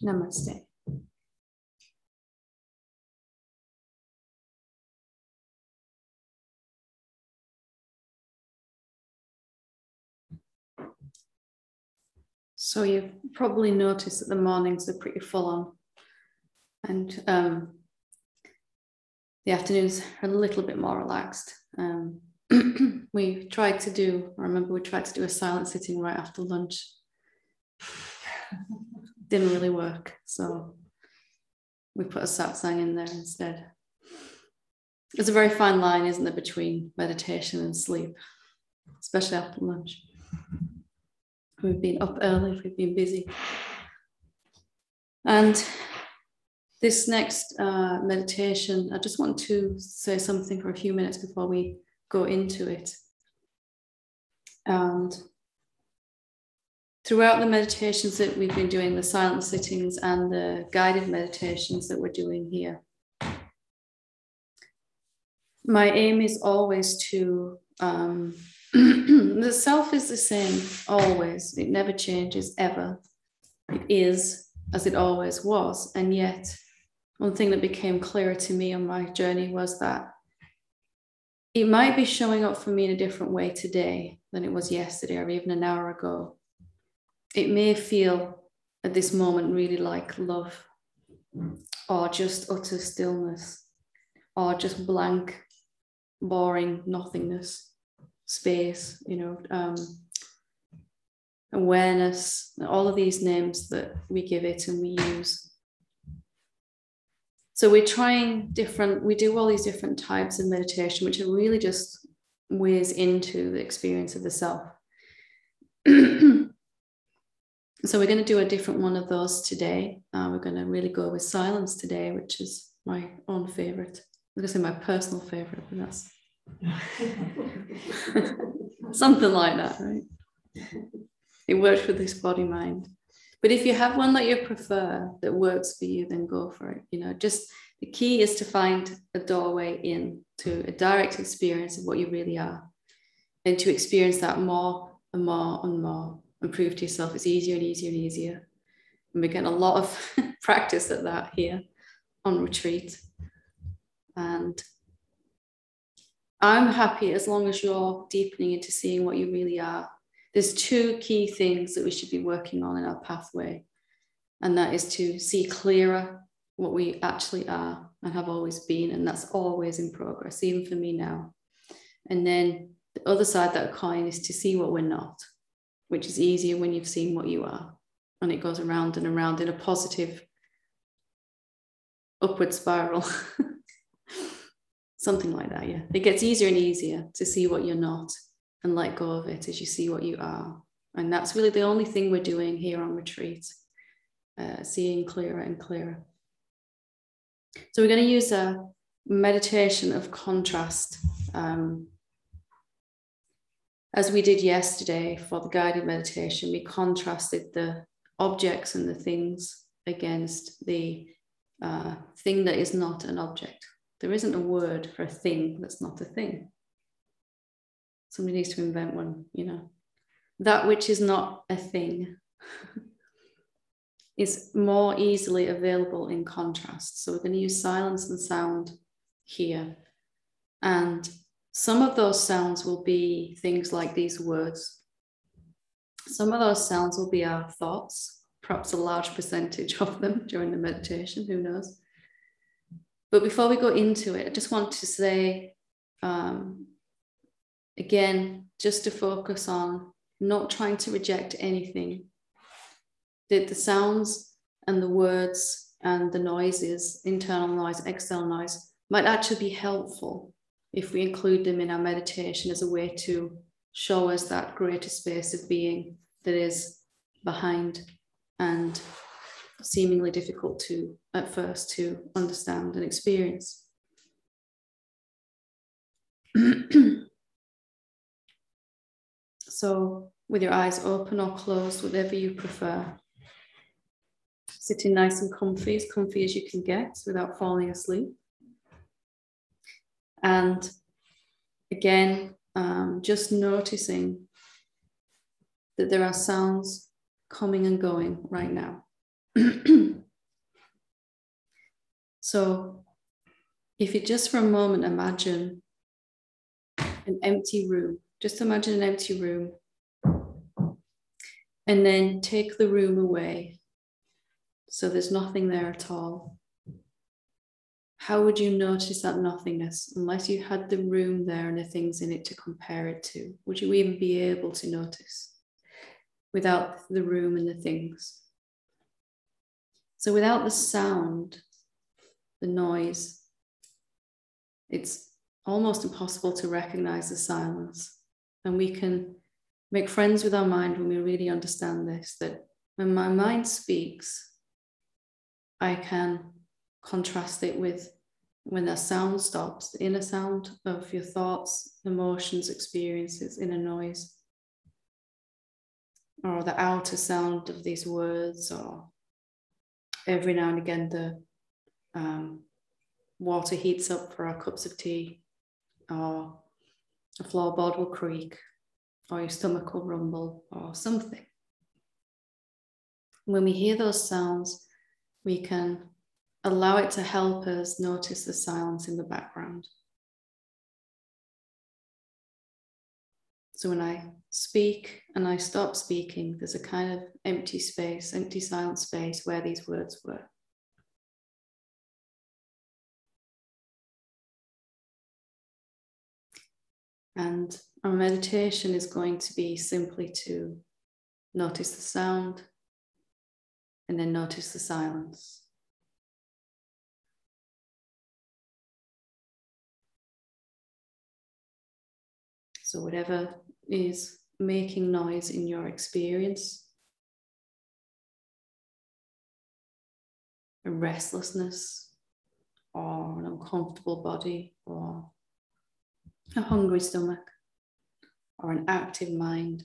Namaste. So you've probably noticed that the mornings are pretty full on, and the afternoons are a little bit more relaxed. We tried to do, I remember we tried to do a silent sitting right after lunch. Didn't really work, so we put a satsang in there instead. There's a very fine line, isn't there, between meditation and sleep, especially after lunch. We've been up early, we've been busy. And this next meditation, I just want to say something for a few minutes before we go into it. And throughout the meditations that we've been doing, the silent sittings and the guided meditations that we're doing here, my aim is always to, the self is the same always. It never changes, ever. It is as it always was. And yet, one thing that became clearer to me on my journey was that it might be showing up for me in a different way today than it was yesterday or even an hour ago. It may feel at this moment really like love, or just utter stillness, or just blank, boring nothingness, space, awareness, all of these names that we give it and we use. So we're trying we do all these different types of meditation, which are really just ways into the experience of the self. So we're going to do a different one of those today. We're going to really go with silence today, which is my own favorite. I'm going to say my personal favorite, but that's something like that, right? It works for this body mind. But if you have one that you prefer that works for you, then go for it. Just the key is to find a doorway in to a direct experience of what you really are, and to experience that more and more and more, and prove to yourself it's easier and easier and easier. And we're getting a lot of practice at that here on retreat. And I'm happy as long as you're deepening into seeing what you really are. There's two key things that we should be working on in our pathway, and that is to see clearer what we actually are and have always been, and that's always in progress, even for me now. And then the other side of that coin is to see what we're not, which is easier when you've seen what you are, and it goes around and around in a positive upward spiral. Something like that, yeah. It gets easier and easier to see what you're not and let go of it as you see what you are. And that's really the only thing we're doing here on retreat, seeing clearer and clearer. So we're going to use a meditation of contrast. As we did yesterday for the guided meditation, we contrasted the objects and the things against the thing that is not an object. There isn't a word for a thing that's not a thing. Somebody needs to invent one, That which is not a thing is more easily available in contrast. So we're going to use silence and sound here. And some of those sounds will be things like these words. Some of those sounds will be our thoughts, perhaps a large percentage of them during the meditation, who knows. But before we go into it, I just want to say, again, just to focus on not trying to reject anything. That the sounds and the words and the noises, internal noise, external noise, might actually be helpful if we include them in our meditation as a way to show us that greater space of being that is behind and seemingly difficult to, at first, to understand and experience. So with your eyes open or closed, whatever you prefer. Sitting nice and comfy as you can get without falling asleep. And again, just noticing that there are sounds coming and going right now. So if you just for a moment imagine an empty room, just imagine an empty room, and then take the room away. So there's nothing there at all. How would you notice that nothingness unless you had the room there and the things in it to compare it to? Would you even be able to notice without the room and the things? So without the sound, the noise, it's almost impossible to recognize the silence. And we can make friends with our mind when we really understand this, that when my mind speaks, I can contrast it with when the sound stops, the inner sound of your thoughts, emotions, experiences, inner noise, or the outer sound of these words, or every now and again the water heats up for our cups of tea, or a floorboard will creak, or your stomach will rumble, or something. When we hear those sounds, we can allow it to help us notice the silence in the background. So when I speak and I stop speaking, there's a kind of empty space, empty silent space where these words were. And our meditation is going to be simply to notice the sound and then notice the silence. So whatever is making noise in your experience, a restlessness or an uncomfortable body or a hungry stomach or an active mind,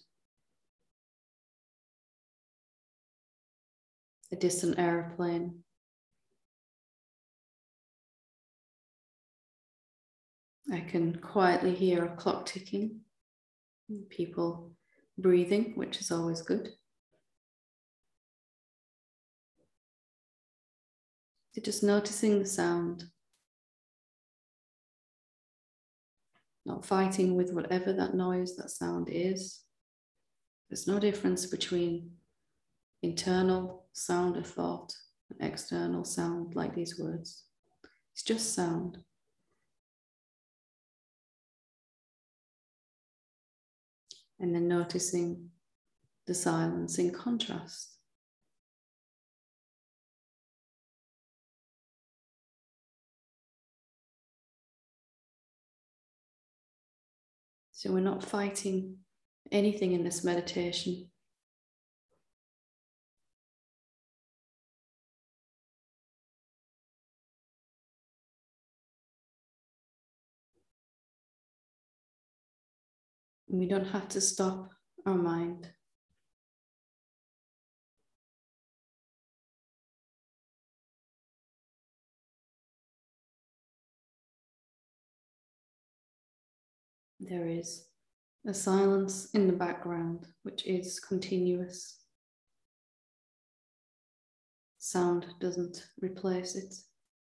a distant airplane, I can quietly hear a clock ticking, people breathing, which is always good. So just noticing the sound, not fighting with whatever that noise, that sound is. There's no difference between internal sound of thought and external sound like these words. It's just sound. And then noticing the silence in contrast. So we're not fighting anything in this meditation. And we don't have to stop our mind. There is a silence in the background, which is continuous. Sound doesn't replace it.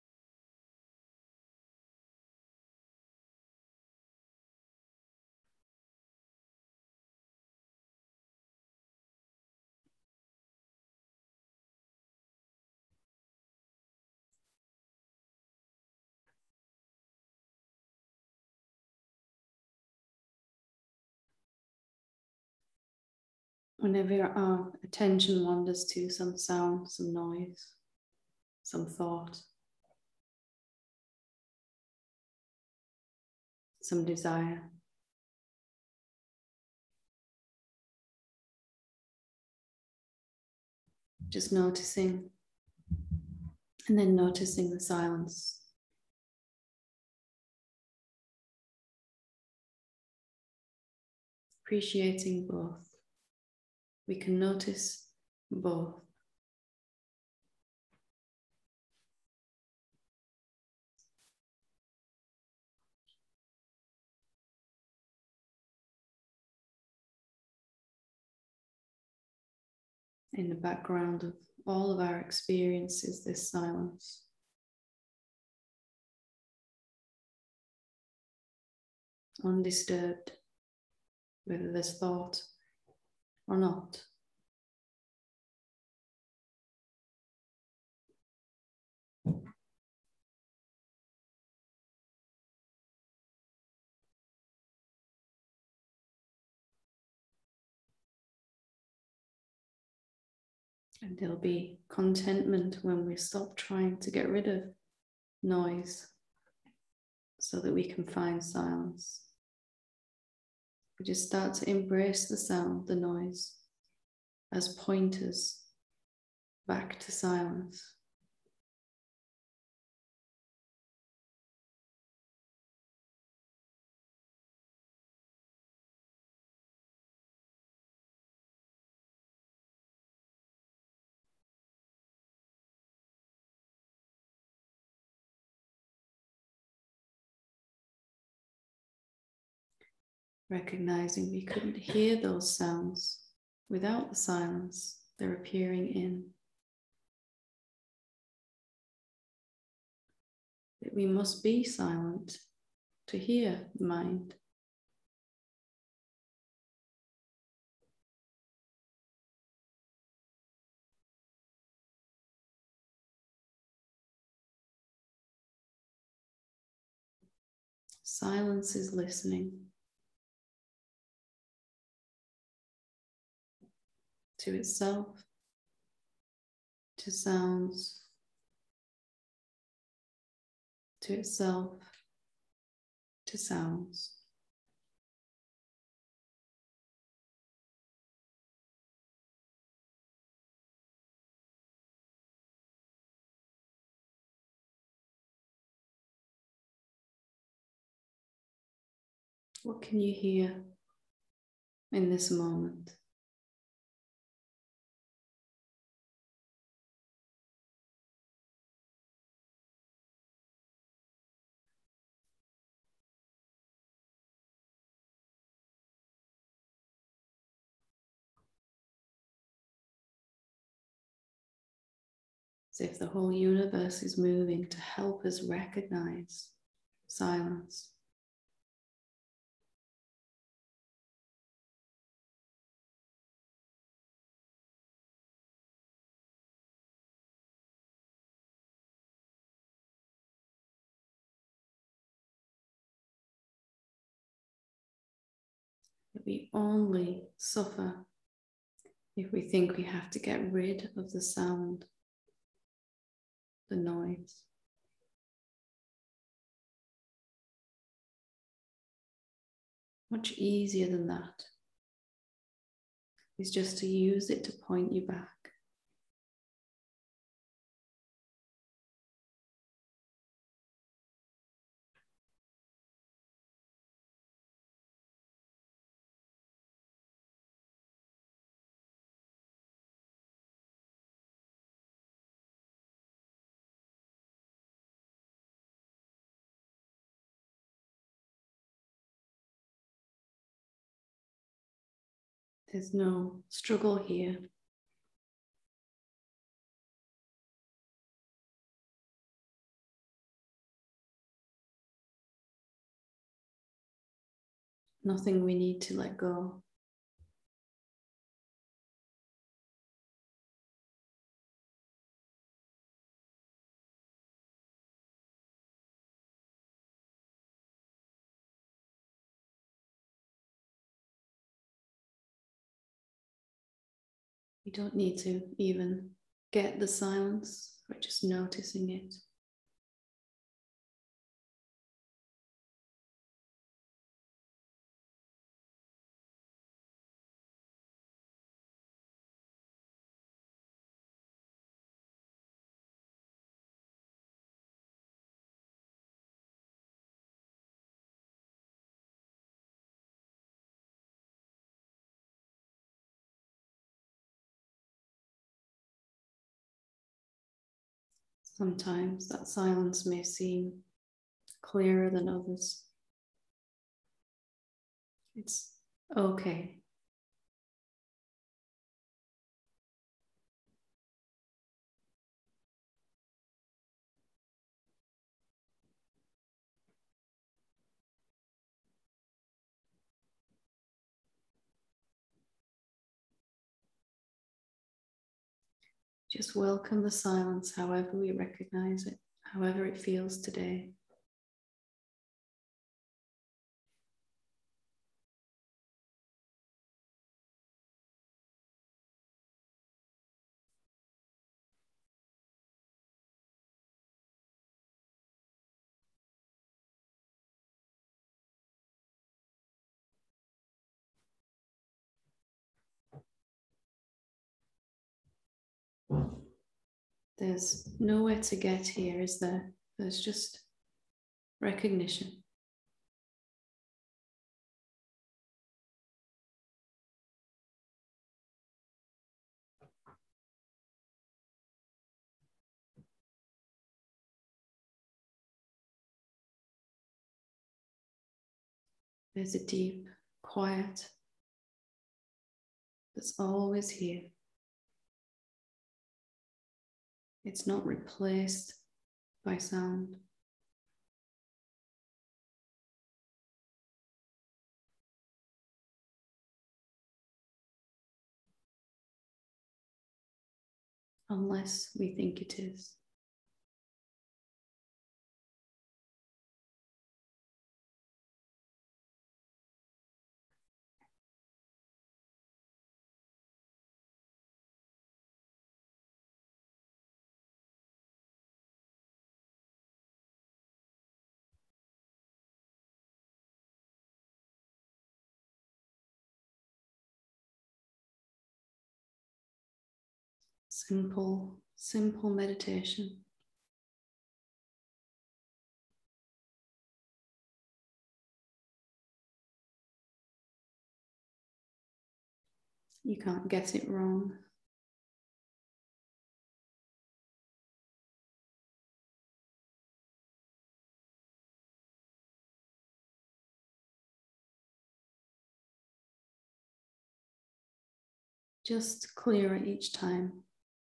Whenever our attention wanders to some sound, some noise, some thought, some desire, just noticing, and then noticing the silence. Appreciating both. We can notice both. in the background of all of our experiences, this silence. Undisturbed, whether there's thought or not. And there'll be contentment when we stop trying to get rid of noise so that we can find silence. We just start to embrace the sound, the noise, as pointers back to silence. Recognizing we couldn't hear those sounds without the silence they're appearing in. That we must be silent to hear the mind. Silence is listening to itself, to sounds, to itself, to sounds. What can you hear in this moment? As if the whole universe is moving to help us recognize silence. That we only suffer if we think we have to get rid of the sound, the noise. Much easier than that is just to use it to point you back. There's no struggle here. Nothing we need to let go. We don't need to even get the silence, we're just noticing it. Sometimes that silence may seem clearer than others. It's okay. Just welcome the silence, however we recognize it, however it feels today. There's nowhere to get here, is there? There's just recognition. There's a deep quiet that's always here. It's not replaced by sound. Unless we think it is. Simple meditation. You can't get it wrong. Just clear it each time.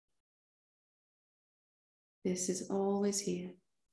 This is always here.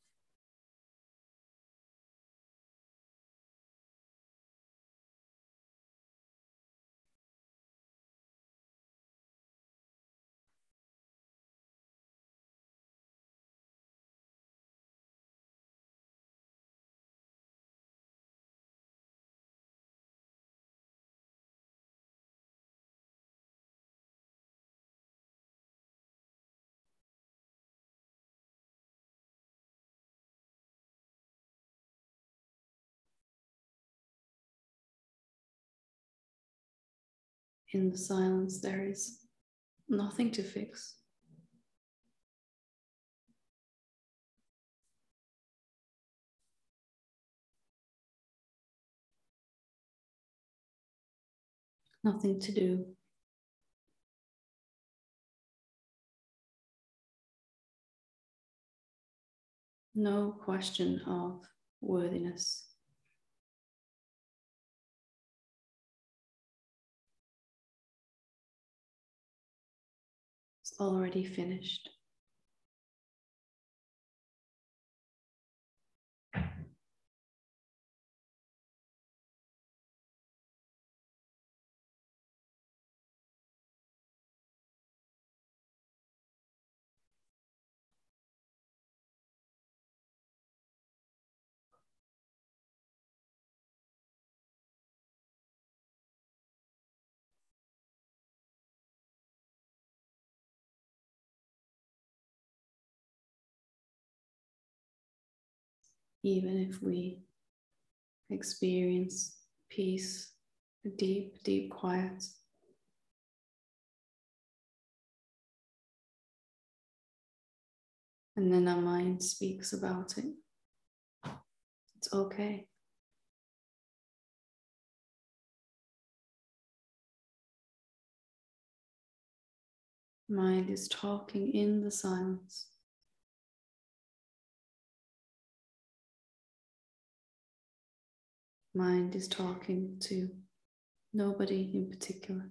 In the silence, there is nothing to fix. Nothing to do. No question of worthiness. It's already finished. Even if we experience peace, a deep, deep quiet, and then our mind speaks about it, it's okay. Mind is talking in the silence. Mind is talking to nobody in particular.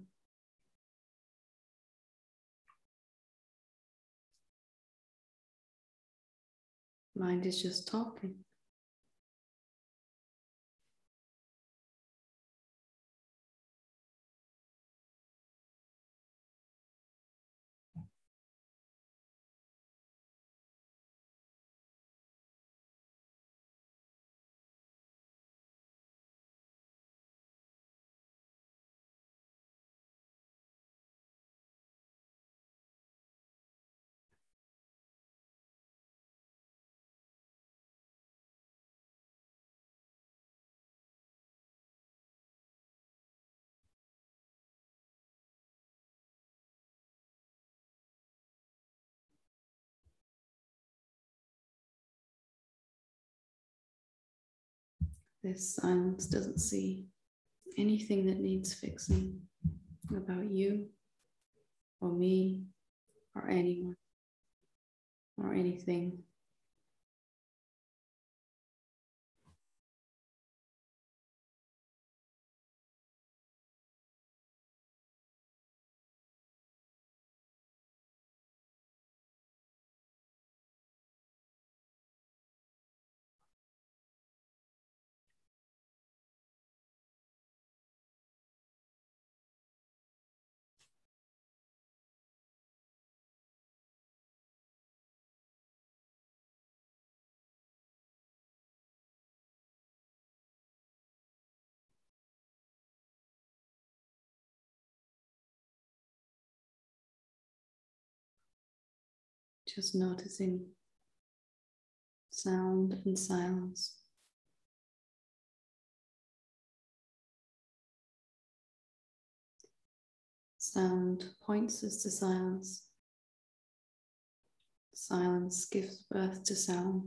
Mind is just talking. This silence doesn't see anything that needs fixing about you or me or anyone or anything. Just noticing sound and silence. Sound points us to silence. Silence gives birth to sound.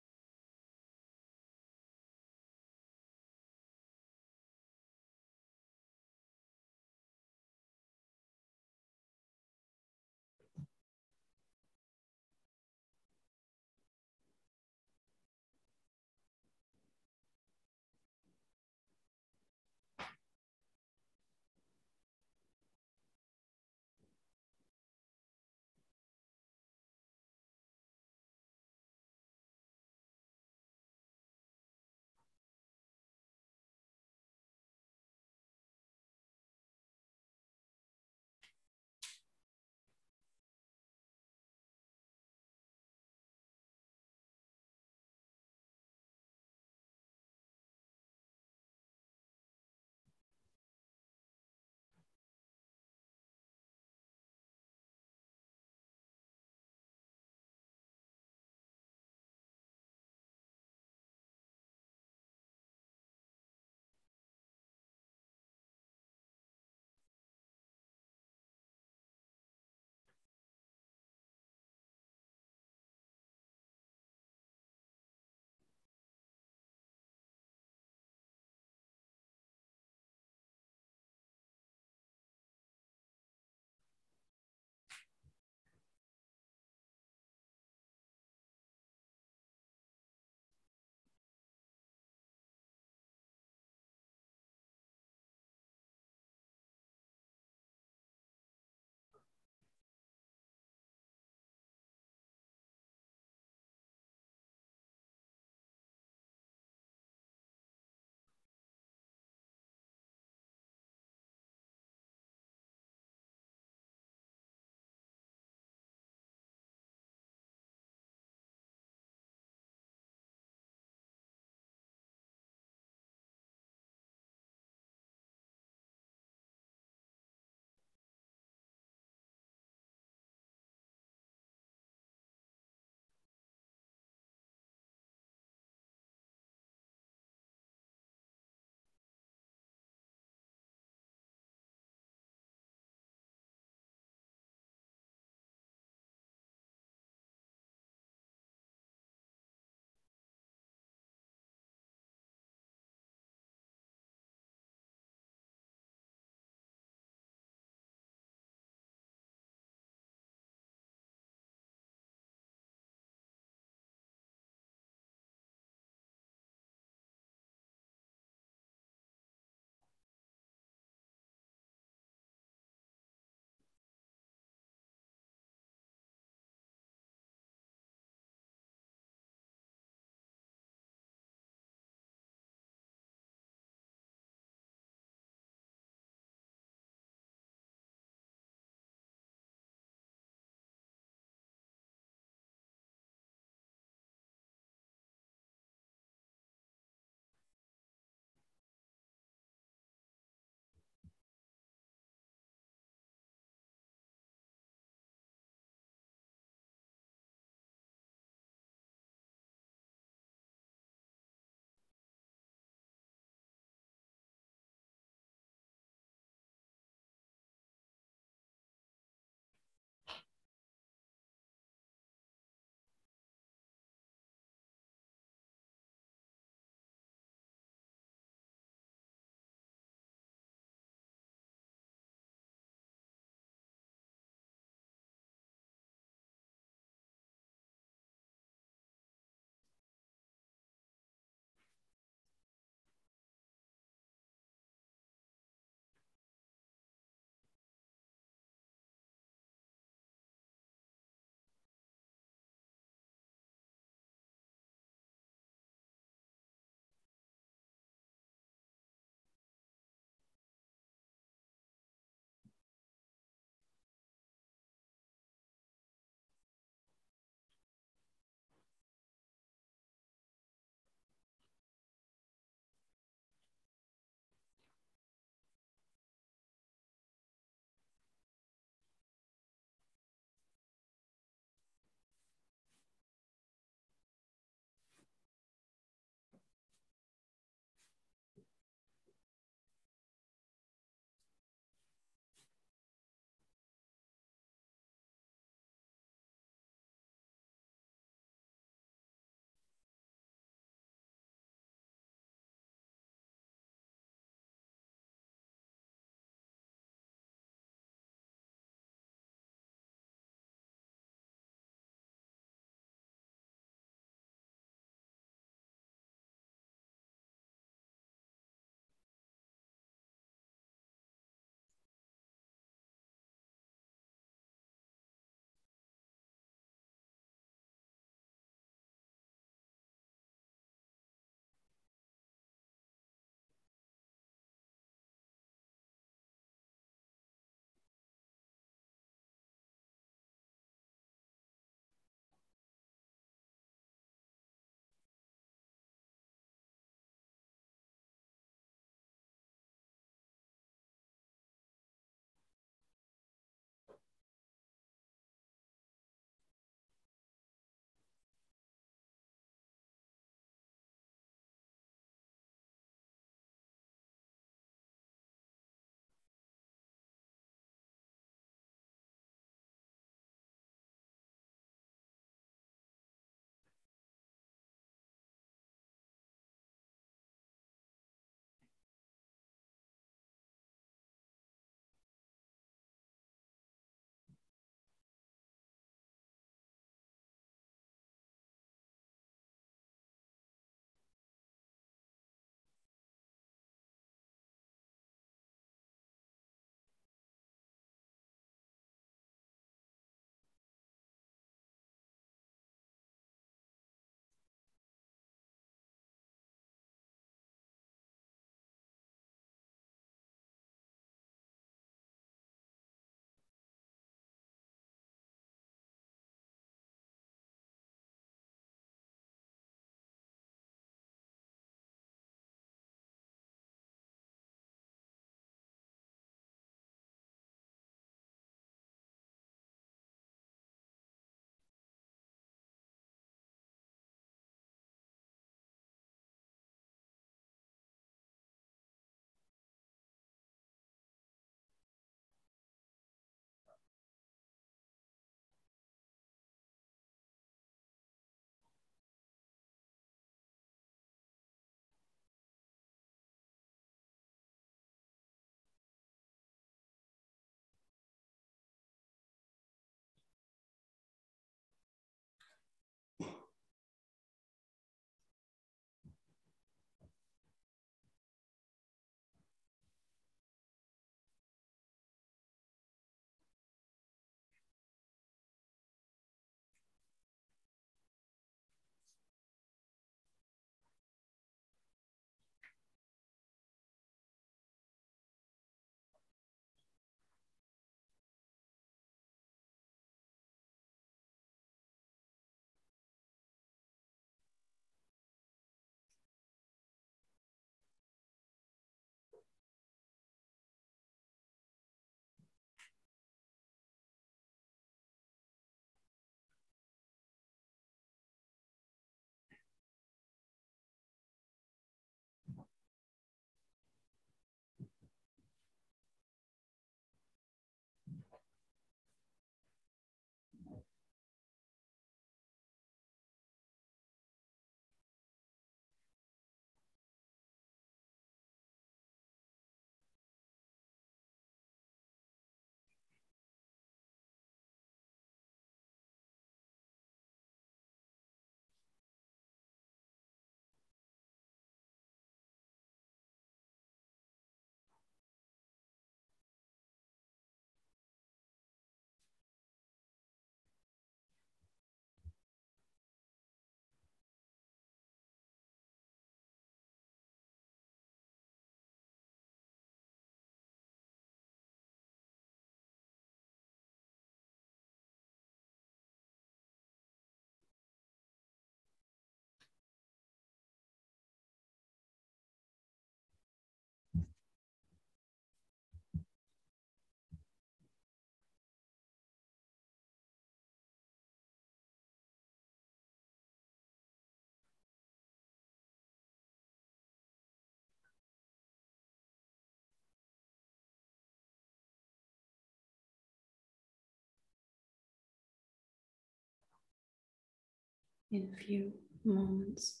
In a few moments,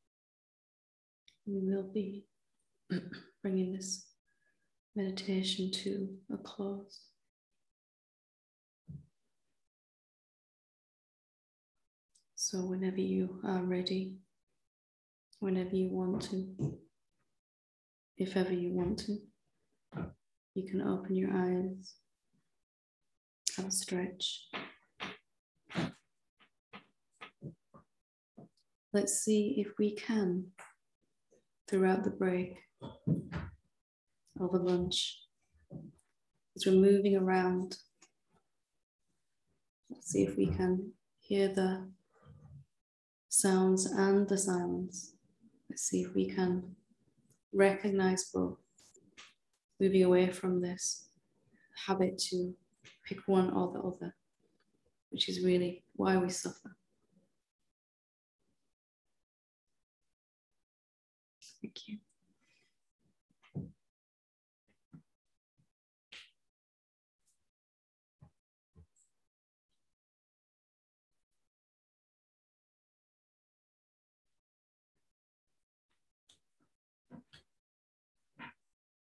we will be bringing this meditation to a close. So whenever you are ready, whenever you want to, if ever you want to, you can open your eyes, have a stretch. Let's see if we can, throughout the break, over lunch, as we're moving around, let's see if we can hear the sounds and the silence. Let's see if we can recognize both, moving away from this habit to pick one or the other, which is really why we suffer. Thank you.